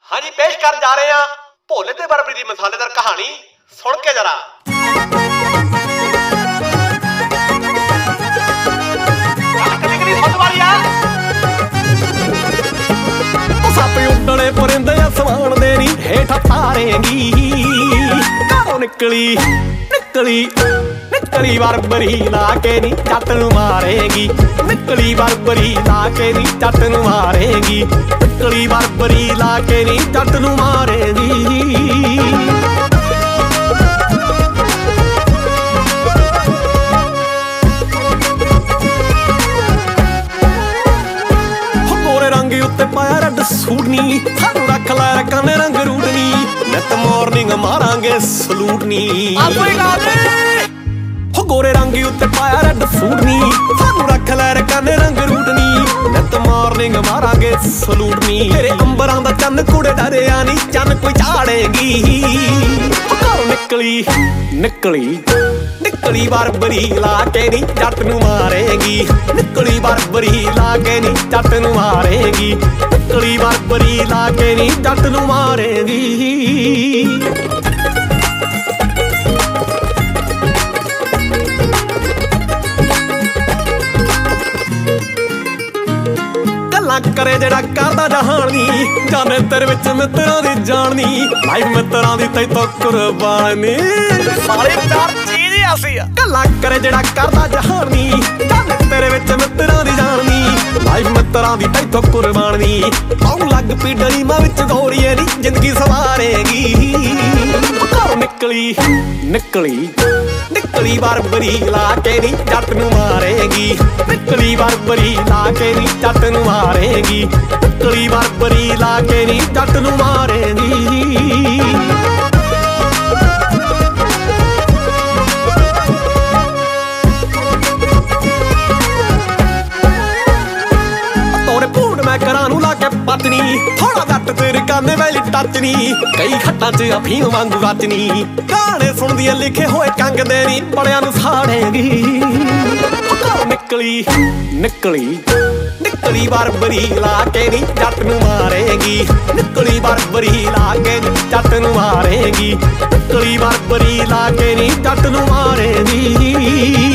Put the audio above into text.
ਹਾਂਜੀ ਪੇਸ਼ ਕਰਨ ਜਾ ਰਹੇ ਹਾਂ ਭੋਲੇ ਤੇ ਬਰਬਰੀ ਦੀ ਮਸਾਲੇਦਾਰ ਕਹਾਣੀ। ਸੁਣ ਕੇ ਜਰਾ। ਸੱਪ ਉੱਡਣੇ ਪਰਿੰਦੇ ਅਸਮਾਨ ਦੇ ਨੀ ਹੇਠ ਤਾਰੇਂਗੀ। ਘਰੋਂ ਨਿਕਲੀ ਬਰਬਰੀ ਲਾ ਕੇ ਨੀ ਜੱਟ ਨੂੰ ਮਾਰੇਗੀ। ਨਿਕਲੀ ਬਰਬਰੀ ਲਾ ਕੇ ਨੀ ਜੱਟ ਨੂੰ ਮਾਰੇਗੀ। ਨਿਕਲੀ ਬਰਬਰੀ ਲਾ ਕੇ ਨੀ ਜੱਟ ਨੂੰ ਮਾਰੇਗੀ। ਉੱਤੇ ਪਾਇਆ ਰੈੱਡ ਸੂਟ ਨੀ ਸਾਨੂੰ ਰੱਖ ਲੈ ਰਕਾਨੇ ਰੰਗ ਰੂਟ ਨੀ ਨਿੱਤ ਮਾਰਨਿੰਗ ਮਾਰਾਂਗੇ ਸਲੂਟ ਨੀ। ਹੋ ਗੋਰੇ ਰੰਗ ਉੱਤੇ ਪਾਇਆ ਰੈੱਡ ਸੂਟ ਨੀ ਸਾਨੂੰ ਰੱਖ ਲੈ ਰਕਾਨੇ ਰੰਗ ਰੂਟ ਨੀ ਨਿੱਤ ਮਾਰਨਿੰਗ ਮਾਰਾਂਗੇ ਸਲੂਟ ਨੀ। ਤੇਰੇ ਅੰਬਰਾਂ ਦਾ ਚੰਨ ਕੁੜੇ ਡਰਿਆ ਨੀ ਚੰਨ ਕੋਈ ਝਾੜੇਗੀ। ਘਰੋਂ ਨਿਕਲੀ ਬਰਬਰੀ ਲਾ ਕੇ ਨੀ ਜੱਟ ਨੂੰ ਮਾਰੇਗੀ। ਨਿਕਲੀ ਬਰਬਰੀ ਲਾ ਕੇ ਨੀ ਜੱਟ ਨੂੰ ਮਾਰੇਗੀ। ਨਿਕਲੀ ਬਰਬਰੀ ਲਾ ਕੇ ਨੀ ਜੱਟ ਨੂੰ ਮਾਰੇਗੀ। ਗੱਲਾਂ ਕਰੇ ਜਿਹੜਾ ਕਰਦਾ ਜਹਾਨ ਨੀ ਜਾਣੇ ਤੇਰੇ ਵਿੱਚ ਮਿੱਤਰਾਂ ਦੀ ਜਾਣ ਨੀ। ਲਾਈਫ ਮਿੱਤਰਾਂ ਦੀ ਤੈਥੋਂ ਕੁਰਬਾਨ ਨੀ ਸਾਰੇ ਚਾਰ ਚੀਜ਼ ਹੀ ਅਸੀਂ ਆ। ਗੱਲਾਂ ਕਰੇ ਜਿਹੜਾ ਕਰਦਾ ਜਹਾਨ ਨੀ ਜਾਣੇ ਤੇਰੇ ਵਿੱਚ ਮਿੱਤਰਾਂ ਦੀ ਜਾਣ ਨੀ। ਲਾਈਫ ਮਿੱਤਰਾਂ ਦੀ ਤੈਥੋਂ ਕੁਰਬਾਨ ਨੀ। ਆਉਂ ਲੱਗ ਪੀ ਡਰੀਮਾਂ ਵਿੱਚ ਗੋਰੀਏ ਨੀ ਜ਼ਿੰਦਗੀ ਸਵਾਰੇਗੀ। ਘਰੋਂ ਨਿਕਲੀ ਬਰਬਰੀ ਲਾ ਕੇ ਨੀ ਜੱਟ ਨੂੰ ਮਾਰੇਗੀ। ਨਿਕਲੀ ਬਰਬਰੀ ਲਾ ਕੇ ਨੀ ਜੱਟ ਨੂੰ ਮਾਰੇਗੀ। ਨਿਕਲੀ ਬਰਬਰੀ ਲਾ ਕੇ ਨੀ ਜੱਟ ਨੂੰ ਮਾਰੇਗੀ। ਤੋਰੇ ਭੂਣ ਮੈਂ ਕਰਾਂ ਨੂੰ ਲਾ ਕੇ ਪਤਨੀ ਥੋੜਾ ਜੱਟ ਤੇਰੇ ਕਾਨੇ ਵੈਲੀ ਟੱਚ ਨੀ। ਕਈ ਹੱਟਾਂ 'ਚ ਅਫੀਮ ਵਾਂਗੂ ਰਚਨੀ ਗਾਣੇ ਸੁਣਦੀ ਲਿਖੇ ਹੋਏ ਕੰਗ ਦੇ ਨੀ ਬੜਿਆਂ ਨੂੰ ਸਾੜੇਗੀ। ਘਰੋਂ ਨਿਕਲੀ ਬਰਬਰੀ ਲਾ ਕੇ ਨੀ ਜੱਟ ਨੂੰ ਮਾਰੇਗੀ। ਨਿਕਲੀ ਬਰਬਰੀ ਲਾ ਕੇ ਨੀ ਜੱਟ ਨੂੰ ਮਾਰੇਗੀ। ਨਿਕਲੀ ਬਰਬਰੀ ਲਾ ਕੇ ਨੀ ਜੱਟ ਨੂੰ ਮਾਰੇਗੀ।